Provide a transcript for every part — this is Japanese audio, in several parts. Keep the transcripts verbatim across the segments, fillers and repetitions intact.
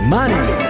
マネー。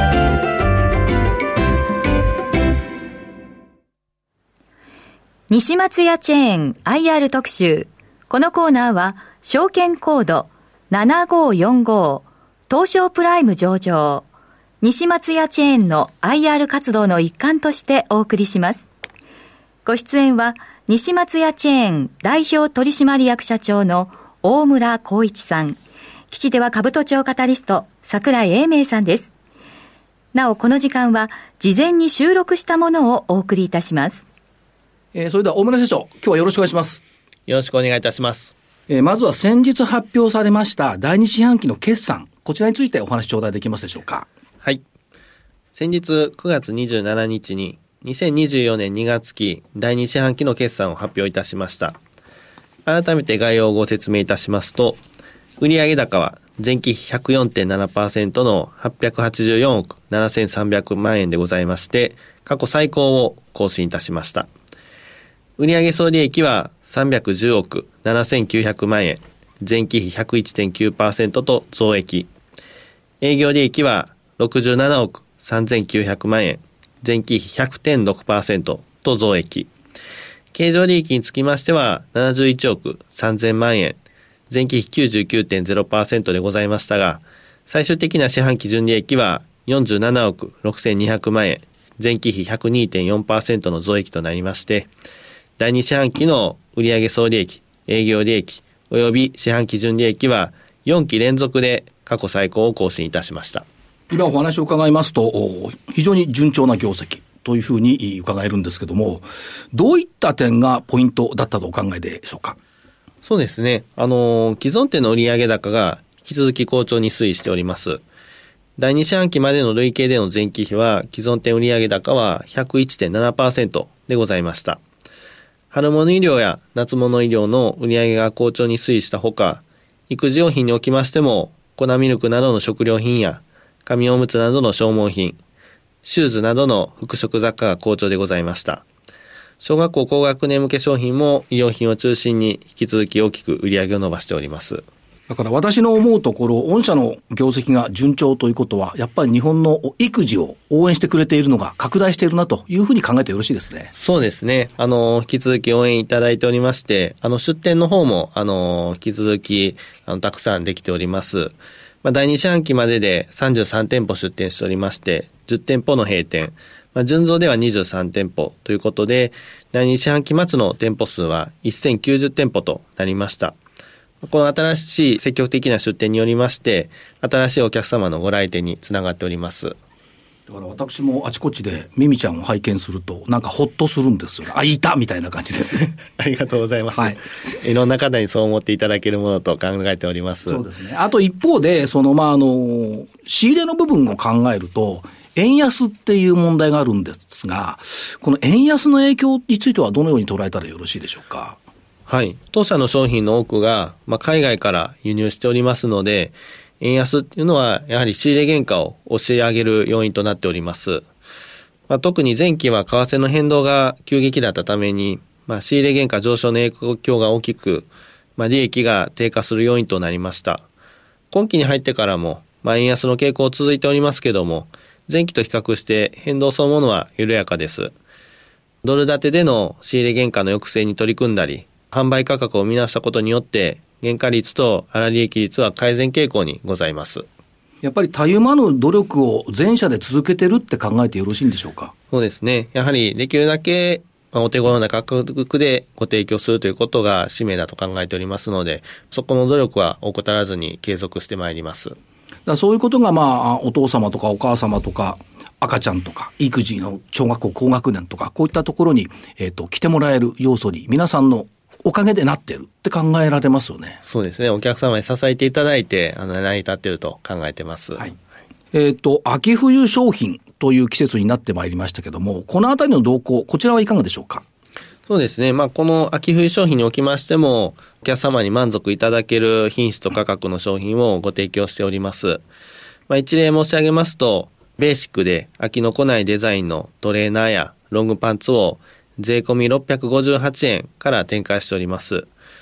西松屋チェーン アイアール 特集。このコーナーは証券コードななごよんご東証プライム上場西松屋チェーンの アイアール 活動の一環としてお送りします。ご出演は西松屋チェーン代表取締役社長の大村光一さん、聞き手は兜町カタリスト櫻井英明さんです。なおこの時間は事前に収録したものをお送りいたします。 えー、それでは大村社長、今日はよろしくお願いします。 よろしくお願いいたします。 えー、まずは先日発表されました第二四半期の決算、こちらについてお話頂戴できますでしょうか。 はい。先日くがつにじゅうしちにちににせんにじゅうよねんにがつき第二四半期の決算を発表いたしました。改めて概要をご説明いたしますと、売上高は前期比 ひゃくよんてんななパーセント のはっぴゃくはちじゅうよんおくななせんさんびゃくまんえんでございまして、過去最高を更新いたしました。売上総利益はさんびゃくじゅうおくななせんきゅうひゃくまんえん、前期比 ひゃくいちてんきゅうパーセント と増益。営業利益はろくじゅうななおくさんぜんきゅうひゃくまんえん、前期比 ひゃくてんろくパーセント と増益。経常利益につきましてはななじゅういちおくさんぜんまんえん、前期比 きゅうじゅうきゅうてんゼロパーセント でございましたが、最終的な四半期純利益はよんじゅうななおくろくせんにひゃくまんえん、前期比 ひゃくにてんよんパーセント の増益となりまして、第二四半期の売上総利益、営業利益および四半期純利益はよんき連続で過去最高を更新いたしました。 今お話を伺いますと、非常に順調な業績というふうに伺えるんですけども、どういった点がポイントだったとお考えでしょうか。 そうですね。あの、既存店の売上高が引き続き好調に推移しております。第二四半期までの累計での前期比は、既存店売上高は ひゃくいちてんななパーセント でございました。春物医療や夏物医療の売上が好調に推移したほか、育児用品におきましても、粉ミルクなどの食料品や、紙おむつなどの消耗品、シューズなどの服飾雑貨が好調でございました。小学校高学年向け商品も医療品を中心に引き続き大きく売り上げを伸ばしております。 だから私の思うところ、御社の業績が順調ということは、やっぱり日本の育児を応援してくれているのが拡大しているなというふうに考えてよろしいですね。 そうですね。あの、引き続き応援いただいておりまして、あの、出店の方も、あの、引き続き、あの、たくさんできております。まあ、第二四半期まででさんじゅうさんてんぽ出店しておりまして、じゅってんぽの閉店、まあ、純増ではにじゅうさんてんぽということで、第二四半期末の店舗数はせんきゅうじゅってんぽとなりました。この新しい積極的な出店によりまして、新しいお客様のご来店につながっております。 だから私もあちこちでミミちゃんを拝見すると、なんかホッとするんですよね。あ、いたみたいな感じですね。 ありがとうございます。はい。いろんな方にそう思っていただけるものと考えております。 そうですね。あと一方で、その、まあ、あの、仕入れの部分を考えると、円安っていう問題があるんですが、この円安の影響についてはどのように捉えたらよろしいでしょうか。 はい。当社の商品の多くが、まあ、海外から輸入しておりますので、円安っていうのはやはり仕入れ原価を押し上げる要因となっております。まあ、特に前期は為替の変動が急激だったために、まあ、仕入れ原価上昇の影響が大きく、まあ、利益が低下する要因となりました。今期に入ってからも、まあ、円安の傾向続いておりますけども、前期と比較して変動そのものは緩やかです。ドル建てでの仕入れ原価の抑制に取り組んだり、販売価格を見直したことによって原価率と粗利益率は改善傾向にございます。 やっぱりたゆまぬ努力を全社で続けてるって考えてよろしいんでしょうか。 そうですね。やはりできるだけお手頃な価格でご提供するということが使命だと考えておりますので、そこの努力は怠らずに継続してまいります。だからそういうことが、まあ、お父様とかお母様とか赤ちゃんとか育児の小学校高学年とかこういったところに、えーと、来てもらえる要素に皆さんのおかげでなっているって考えられますよね。 そうですね。お客様に支えていただいて、あの、成り立っていると考えてます。はい。 えっと、秋冬商品という季節になってまいりましたけども、このあたりの動向、こちらはいかがでしょうか。 そうですね。まあ、この秋冬商品におきましても、お客様に満足いただける品質と価格の商品をご提供しております。まあ、一例申し上げますと、ベーシックで飽きのこないデザインのトレーナーやロングパンツを税込みろっぴゃくごじゅうはちえんから展開しております。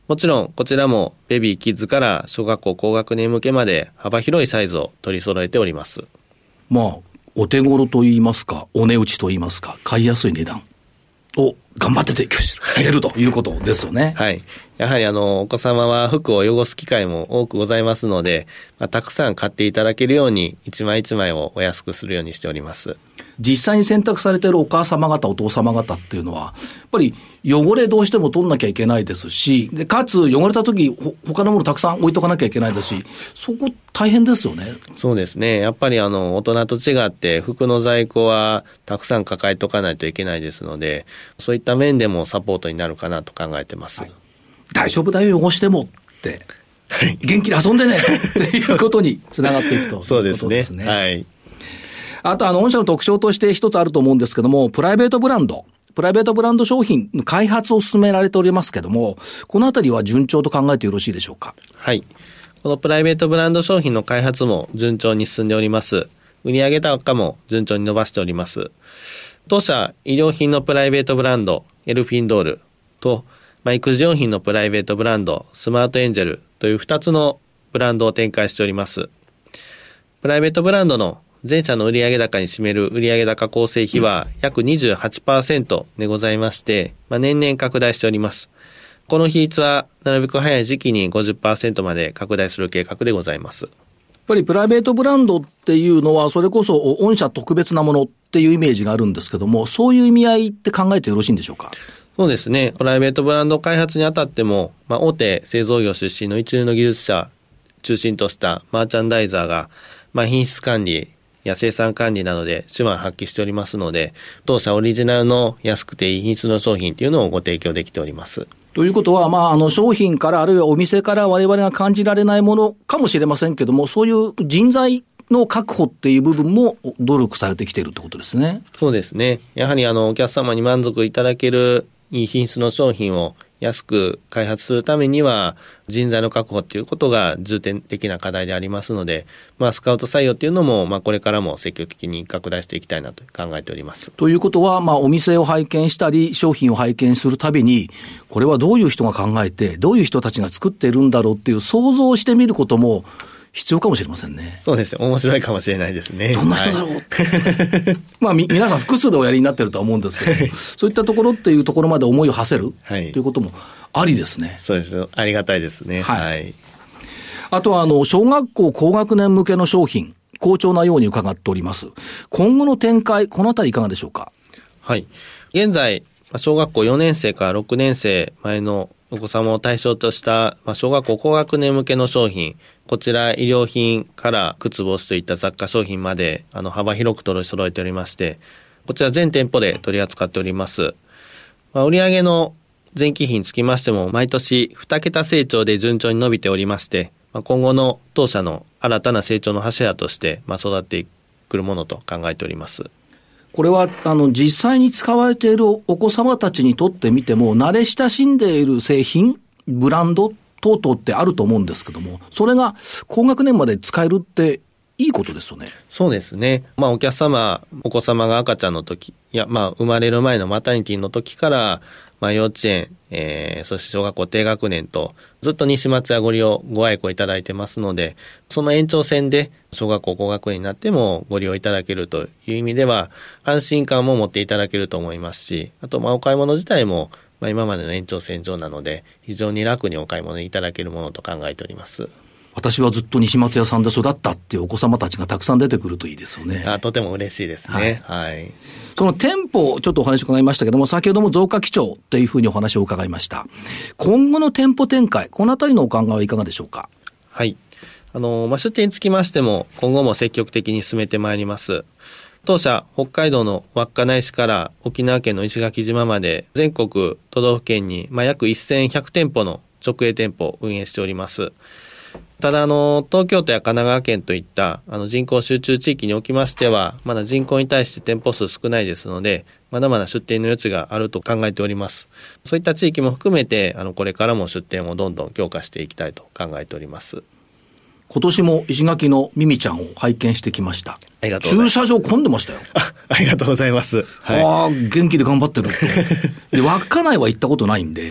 もちろんこちらもベビーキッズから小学校高学年向けまで幅広いサイズを取り揃えております。 まあお手頃と言いますかお値打ちと言いますか買いやすい値段を頑張って提供してれるということですよね。 はい。やはりあのお子様は服を汚す機会も多くございますので、まあ、たくさん買っていただけるように一枚一枚をお安くするようにしております。 実際に選択されているお母様方お父様方っていうのはやっぱり汚れどうしても取んなきゃいけないですし、でかつ汚れた時ほ他のものたくさん置いとかなきゃいけないですし、そこ大変ですよね。 そうですね。やっぱりあの大人と違って服の在庫はたくさん抱えとかないといけないですので、そういった面でもサポートになるかなと考えてます。はい、 大丈夫だよ汚してもって元気に遊んでねっていうことにつながっていくということですね。 そうですね。はい。 あとあの御社の特徴として一つあると思うんですけども、プライベートブランドプライベートブランド商品の開発を進められておりますけども、このあたりは順調と考えてよろしいでしょうか。 はい。このプライベートブランド商品の開発も順調に進んでおります。売上高も順調に伸ばしております。当社医療品のプライベートブランドエルフィンドールと、まあ、育児用品のプライベートブランドスマートエンジェルというふたつのブランドを展開しております。プライベートブランドの全社の売上高に占める売上高構成比は約 にじゅうはちパーセント でございまして、まあ、年々拡大しております。この比率はなるべく早い時期に ごじゅっパーセント まで拡大する計画でございます。 やっぱりプライベートブランドっていうのはそれこそ御社特別なものっていうイメージがあるんですけども、そういう意味合いって考えてよろしいんでしょうか。 そうですね。プライベートブランド開発にあたっても、まあ、大手製造業出身の一流の技術者中心としたマーチャンダイザーが、まあ、品質管理や生産管理などで手腕を発揮しておりますので、当社オリジナルの安くていい品質の商品というのをご提供できております。 ということは、まあ、あの商品からあるいはお店から我々が感じられないものかもしれませんけども、そういう人材の確保っていう部分も努力されてきているってことですね。 そうですね。やはりあのお客様に満足いただけるいい品質の商品を安く開発するためには人材の確保ということが重点的な課題でありますので、まあ、スカウト採用というのも、まあ、これからも積極的に拡大していきたいなと考えております。 ということは、まあ、お店を拝見したり商品を拝見するたびにこれはどういう人が考えてどういう人たちが作っているんだろうっていう想像をしてみることも必要かもしれませんね。 そうですよ。面白いかもしれないですね。 どんな人だろう、はい、まあみ皆さん複数でおやりになってるとは思うんですけどそういったところっていうところまで思いを馳せる、はい、ということもありですね。 そうですよ。ありがたいですね。はい。はい、 あとはあの小学校高学年向けの商品好調なように伺っております。今後の展開このあたりいかがでしょうか。 はい。現在小学校よねん生からろくねん生前のお子様を対象とした小学校高学年向けの商品、こちら医療品から靴帽子といった雑貨商品まであの幅広く取り揃えておりまして、こちら全店舗で取り扱っております。まあ、売上の前期比につきましても毎年に桁成長で順調に伸びておりまして、まあ、今後の当社の新たな成長の柱としてまあ育ってくるものと考えております。 これはあの実際に使われているお子様たちにとってみても慣れ親しんでいる製品ブランド等々ってあると思うんですけども、それが高学年まで使えるっていいことですよね。 そうですね。まあお客様お子様が赤ちゃんの時いやまあ生まれる前のマタニティの時からまあ幼稚園、えー、そして小学校低学年とずっと西松屋ご利用ご愛顧いただいてますので、その延長線で小学校高学年になってもご利用いただけるという意味では安心感も持っていただけると思いますし、あとまあお買い物自体もまあ今までの延長線上なので非常に楽にお買い物いただけるものと考えております。 私はずっと西松屋さんで育ったっていうお子様たちがたくさん出てくるといいですよね。 あ、とても嬉しいですね。はい。はい、 その店舗ちょっとお話を伺いましたけども、先ほども増加基調というふうにお話を伺いました。今後の店舗展開、このあたりのお考えはいかがでしょうか。 はい。あの、まあ、出店につきましても今後も積極的に進めてまいります。当社北海道の稚内市から沖縄県の石垣島まで全国都道府県にまあ約せんひゃく店舗の直営店舗を運営しております。ただあの東京都や神奈川県といったあの人口集中地域におきましてはまだ人口に対して店舗数少ないですので、まだまだ出店の余地があると考えております。そういった地域も含めてあのこれからも出店をどんどん強化していきたいと考えております。 今年も石垣のミミちゃんを拝見してきました。 ありがとうございます。 駐車場混んでましたよ。 あ、ありがとうございます。 はい、ああ元気で頑張ってるってで稚内は行ったことないんで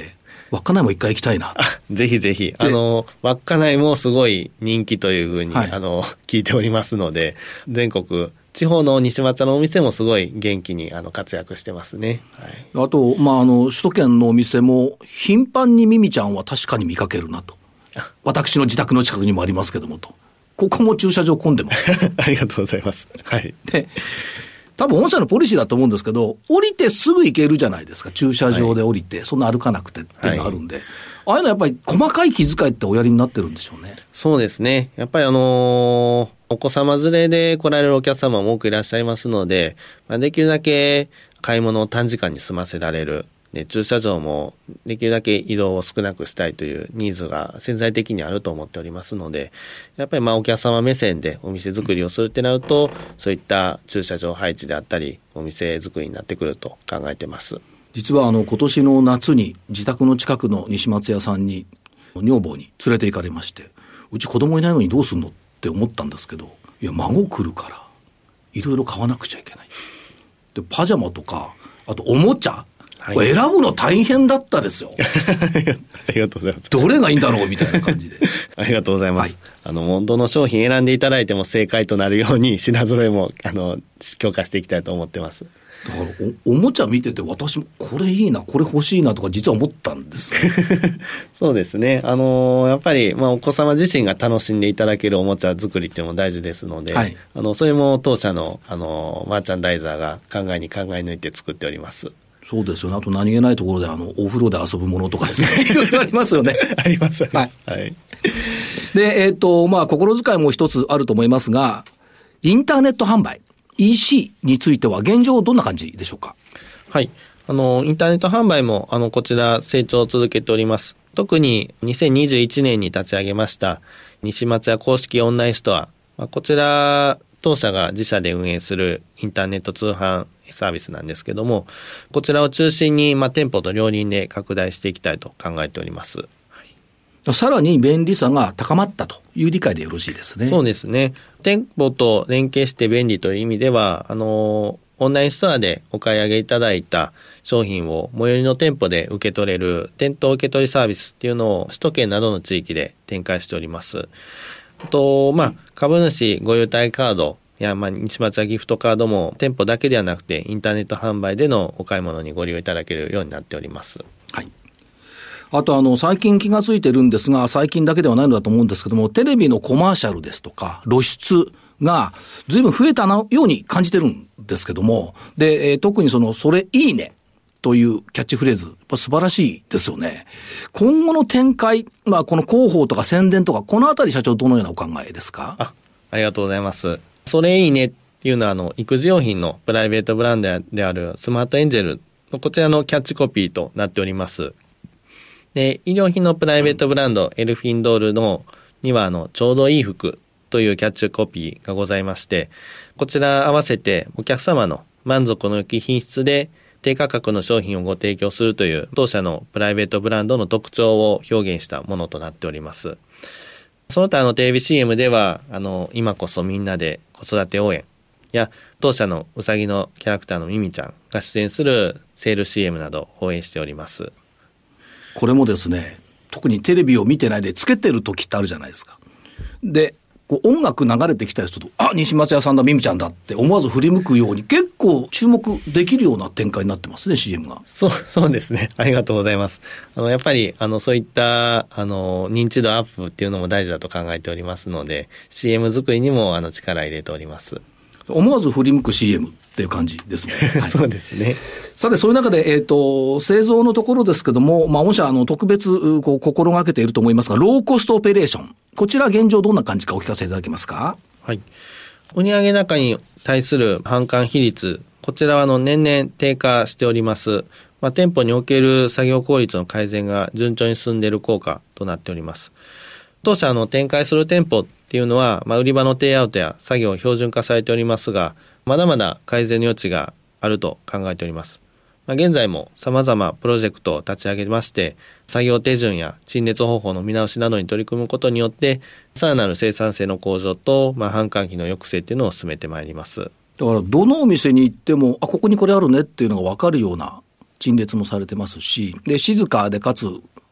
稚内も一回行きたいな。 ぜひぜひ。あの、稚内もすごい人気というふうに、はい、あの、聞いておりますので、全国、地方の西松屋のお店もすごい元気にあの活躍してますね。 はい、あと、まあ、あの、首都圏のお店も頻繁にミミちゃんは確かに見かけるなと。私の自宅の近くにもありますけどもと。ここも駐車場混んでます。 ありがとうございます。はい。 で、多分本社のポリシーだと思うんですけど、降りてすぐ行けるじゃないですか。駐車場で降りて、はい、そんな歩かなくてっていうのがあるんで、はい、ああいうのやっぱり細かい気遣いっておやりになってるんでしょうね。 そうですね。やっぱりあのー、お子様連れで来られるお客様も多くいらっしゃいますので、まあ、できるだけ買い物を短時間に済ませられる。で、駐車場もできるだけ移動を少なくしたいというニーズが潜在的にあると思っておりますので、やっぱりまあお客様目線でお店作りをするってなると、そういった駐車場配置であったり、お店作りになってくると考えてます。 実はあの今年の夏に自宅の近くの西松屋さんに女房に連れて行かれまして、うち子供いないのにどうすんのって思ったんですけど、いや孫来るからいろいろ買わなくちゃいけない。で、パジャマとか、あとおもちゃ、はい、選ぶの大変だったですよ。 ありがとうございます。 どれがいいんだろうみたいな感じで。ありがとうございます。はい、あの、どの商品選んでいただいても正解となるように品揃えも、あの、強化していきたいと思ってます。 だからお、おもちゃ見てて私もこれいいな、これ欲しいなとか実は思ったんですよ。 そうですね。あの、やっぱり、まあ、お子様自身が楽しんでいただけるおもちゃ作りっていうのも大事ですので、はい、あの、それも当社の、あの、マーチャンダイザーが考えに考え抜いて作っております。 そうですよね。あと何気ないところであのお風呂で遊ぶものとかですね。いろいろありますよね。 ありますあります。はい。はい、 で、えっと、まあ、心遣いも一つあると思いますが、インターネット販売、イーシー については現状どんな感じでしょうか。 はい。あの、インターネット販売も、あの、こちら成長を続けております。特ににせんにじゅういちねんに立ち上げました西松屋公式オンラインストア。まあ、こちら、当社が自社で運営するインターネット通販サービスなんですけども、こちらを中心に、まあ、店舗と両輪で拡大していきたいと考えております。 さらに便利さが高まったという理解でよろしいですね。 そうですね。店舗と連携して便利という意味では、あの、オンラインストアでお買い上げいただいた商品を最寄りの店舗で受け取れる店頭受け取りサービスっていうのを首都圏などの地域で展開しております。あと、まあ、株主ご優待カードや、まあ、西松屋ギフトカードも店舗だけではなくてインターネット販売でのお買い物にご利用いただけるようになっております。 はい。あとあの最近気がついてるんですが、最近だけではないのだと思うんですけども、テレビのコマーシャルですとか露出が随分増えたように感じてるんですけども、で、えー、特にそのそれいいねというキャッチフレーズ、やっぱ素晴らしいですよね。今後の展開、まあこの広報とか宣伝とか、このあたり社長どのようなお考えですか？ あ、ありがとうございます。それいいねっていうのは、あの、育児用品のプライベートブランドであるスマートエンジェルのこちらのキャッチコピーとなっております。で、医療品のプライベートブランド、うん、エルフィンドールのには、あの、ちょうどいい服というキャッチコピーがございまして、こちら合わせてお客様の満足の良き品質で低価格の商品をご提供するという当社のプライベートブランドの特徴を表現したものとなっております。その他のテレビ シーエム では、あの、今こそみんなで子育て応援や、当社のうさぎのキャラクターのミミちゃんが出演するセール シーエム などを放映しております。 これもですね、特にテレビを見てないでつけてる時ってあるじゃないですか。で、こう音楽流れてきたりすると、あ、西松屋さんだ、ミミちゃんだって思わず振り向くように結構注目できるような展開になってますね、シーエム が。 そう、そうですね。ありがとうございます。あの、やっぱり、あの、そういった、あの、認知度アップっていうのも大事だと考えておりますので、シーエム 作りにも、あの、力入れております。 思わず振り向く シーエム っていう感じですね。 はい、そうですね。 さて、そういう中で、えっと、製造のところですけども、まあ、御社、あの、特別、こう、心がけていると思いますが、ローコストオペレーション。こちら現状どんな感じかお聞かせいただけますか？ はい。売上高に対する販管比率、こちらはあの年々低下しております。まあ、店舗における作業効率の改善が順調に進んでいる効果となっております。当社の展開する店舗っていうのは、まあ、売り場のテイアウトや作業を標準化されておりますが、まだまだ改善の余地があると考えております。まあ、現在も様々プロジェクトを立ち上げまして、作業手順や陳列方法の見直しなどに取り組むことによって、さらなる生産性の向上と、まあ、販管費の抑制というのを進めてまいります。 だから、どのお店に行っても、あ、ここにこれあるねっていうのが分かるような陳列もされてますし、で、静かでかつ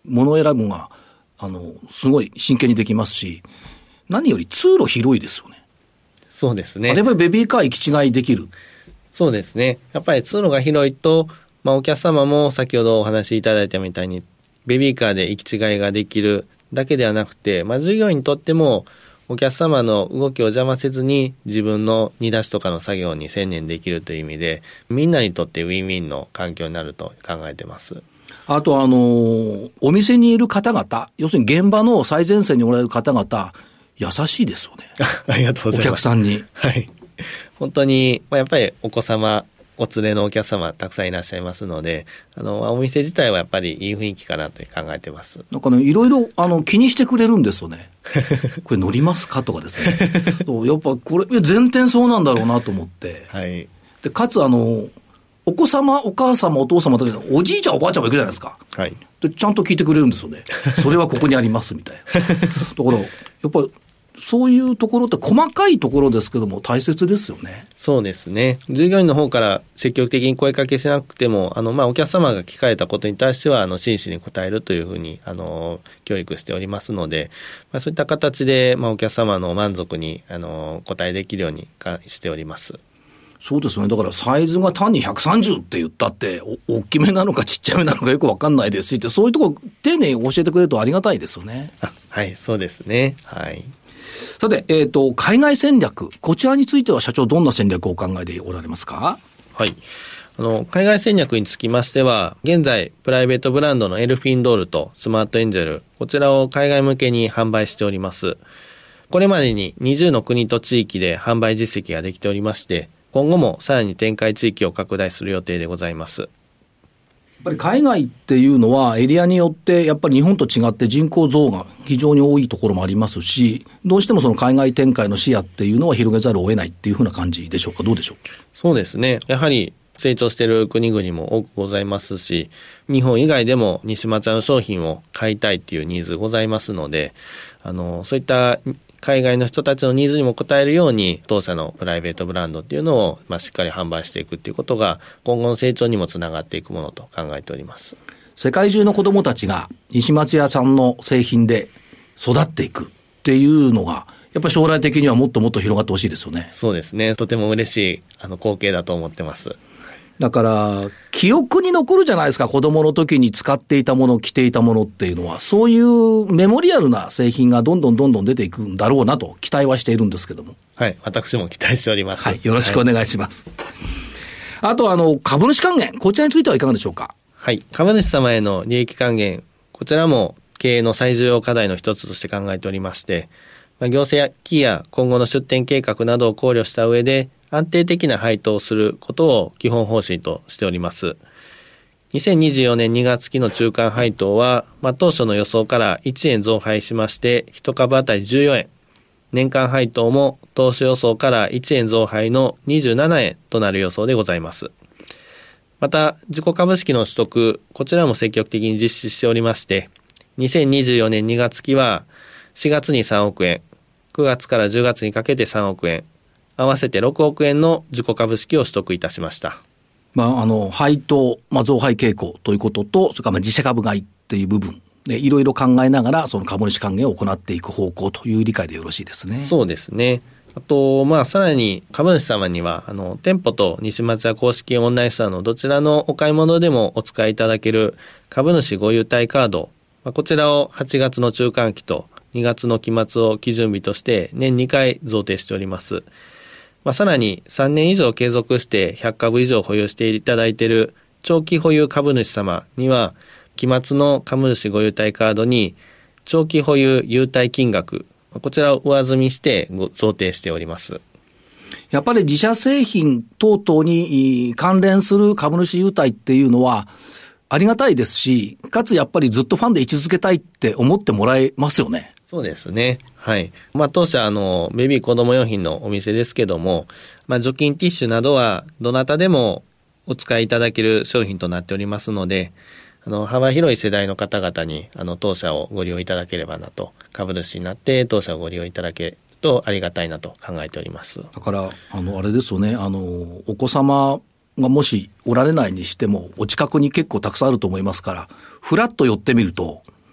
物選ぶのが、あの、すごい真剣にできますし、何より通路広いですよね。 そうですね。 あれはベビーカー行き違いできる。 そうですね。やっぱり通路が広いと、まあ、お客様も先ほどお話しいただいたみたいに、ベビーカーで行き違いができるだけではなくて、まあ、従業員にとっても、お客様の動きを邪魔せずに自分の煮出しとかの作業に専念できるという意味で、みんなにとってウィンウィンの環境になると考えてます。 あとあのー、お店にいる方々、要するに現場の最前線におられる方々、優しいですよね。 ありがとうございます。 お客さんに。 はい。本当に、まあ、やっぱりお子様、お連れのお客様たくさんいらっしゃいますので、あの、お店自体はやっぱりいい雰囲気かなと考えてます。 なんかね、いろいろあの気にしてくれるんですよね。これ乗りますかとかですね。やっぱこれ、全店そうなんだろうなと思って。 はい。 で、かつあの、お子様、お母様、お父様だけど、おじいちゃん、おばあちゃんも行くじゃないですか。 はい。 で、ちゃんと聞いてくれるんですよね。それはここにありますみたいな。だから、やっぱり、そういうところって細かいところですけども大切ですよね。 そうですね。従業員の方から積極的に声かけしなくても、あの、まあ、お客様が聞かれたことに対しては、あの、真摯に答えるというふうに、あの、教育しておりますので、まあ、そういった形で、まあ、お客様の満足に、あの、答えできるようにしております。 そうですね。だからサイズが単にひゃくさんじゅうって言ったって、お大きめなのかちっちゃめなのかよくわかんないですしって、そういうところ丁寧に教えてくれるとありがたいですよね。 あ、はい、そうですね。はい。 さて、えっと、海外戦略。こちらについては社長どんな戦略をお考えでおられますか？ はい。あの、海外戦略につきましては、現在、プライベートブランドのエルフィンドールとスマートエンジェル、こちらを海外向けに販売しております。これまでににじゅうの国と地域で販売実績ができておりまして、今後もさらに展開地域を拡大する予定でございます。 やっぱり海外っていうのはエリアによってやっぱり日本と違って人口増が非常に多いところもありますし、どうしてもその海外展開の視野っていうのは広げざるを得ないっていうふうな感じでしょうか？どうでしょう？ そうですね。やはり成長している国々も多くございますし、日本以外でも西松屋の商品を買いたいっていうニーズございますので、あの、そういった海外の人たちのニーズにも応えるように、当社のプライベートブランドっていうのを、まあ、しっかり販売していくっていうことが、今後の成長にもつながっていくものと考えております。 世界中の子どもたちが西松屋さんの製品で育っていくっていうのが、やっぱり将来的にはもっともっと広がってほしいですよね。 そうですね。とても嬉しいあの光景だと思ってます。 だから記憶に残るじゃないですか。子供の時に使っていたもの、着ていたものっていうのは、そういうメモリアルな製品がどんどんどんどん出ていくんだろうなと期待はしているんですけども。 はい、私も期待しております。 はい、よろしくお願いします。はい、あとあの株主還元、こちらについてはいかがでしょうか？ はい、株主様への利益還元、こちらも経営の最重要課題の一つとして考えておりまして、まあ、業績や今後の出店計画などを考慮した上で、安定的な配当をすることを基本方針としております。にせんにじゅうよねんにがつ期の中間配当は、まあ、当初の予想からいちえん増配しまして、いち株当たりじゅうよえん。年間配当も当初予想からいちえん増配のにじゅうななえんとなる予想でございます。また、自己株式の取得、こちらも積極的に実施しておりまして、にせんにじゅうよねんにがつ期はしがつにさんおくえん、くがつからじゅうがつにかけてさんおくえん、合わせてろくおくえんの自己株式を取得いたしました。 まあ、あの配当、まあ、増配傾向ということと、それからまあ自社株買いっていう部分でいろいろ考えながらその株主還元を行っていく方向という理解でよろしいですね。 そうですね。あと、まあ、さらに株主様にはあの店舗と西松屋公式オンラインストアのどちらのお買い物でもお使いいただける株主ご優待カード、まあ、こちらをはちがつの中間期とにがつの期末を基準日として年にかい贈呈しております。まあ、さらにさんねん以上継続してひゃっかぶ以上保有していただいている長期保有株主様には、期末の株主ご優待カードに長期保有優待金額、こちらを上積みしてご贈呈しております。 やっぱり自社製品等々に関連する株主優待っていうのはありがたいですし、かつやっぱりずっとファンで位置づけたいって思ってもらえますよね。 そうですね。はい。まあ当社あのベビー子供用品のお店ですけども、まあ除菌ティッシュなどはどなたでもお使いいただける商品となっておりますので、あの幅広い世代の方々にあの当社をご利用いただければなと、株主になって当社をご利用いただけるとありがたいなと考えております。 だからあのあれですよね。あのお子様がもしおられないにしてもお近くに結構たくさんあると思いますから、フラッと寄ってみると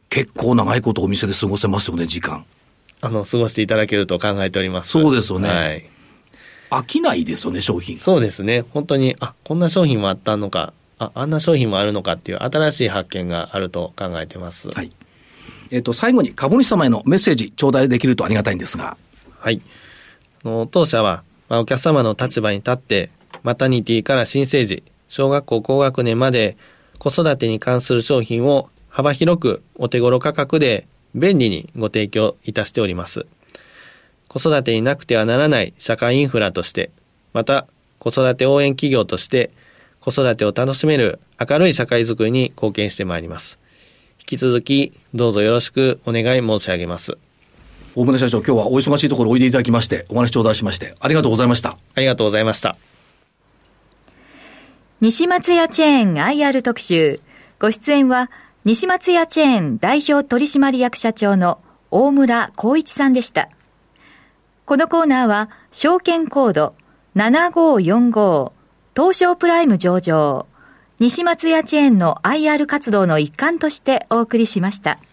結構長いことお店で過ごせますよね、時間。 あの、過ごしていただけると考えております。 そうですよね。 はい。 飽きないですよね、商品。 そうですね。本当に、あ、こんな商品もあったのか、あ、あんな商品もあるのかっていう新しい発見があると考えてます。 はい。えっと、最後に株主様へのメッセージ頂戴できるとありがたいんですが。 はい。あの当社は、まあ、お客様の立場に立って、マタニティから新生児、小学校高学年まで子育てに関する商品を幅広くお手頃価格で便利にご提供いたしております。子育てになくてはならない社会インフラとして、また子育て応援企業として子育てを楽しめる明るい社会づくりに貢献してまいります。引き続きどうぞよろしくお願い申し上げます。 大村社長、今日はお忙しいところおいでいただきましてお話頂戴しましてありがとうございました。 ありがとうございました。 西松屋チェーン アイアール 特集。ご出演は西松屋チェーン代表取締役社長の大村光一さんでした。このコーナーは証券コードななごよんご東証プライム上場西松屋チェーンの アイアール 活動の一環としてお送りしました。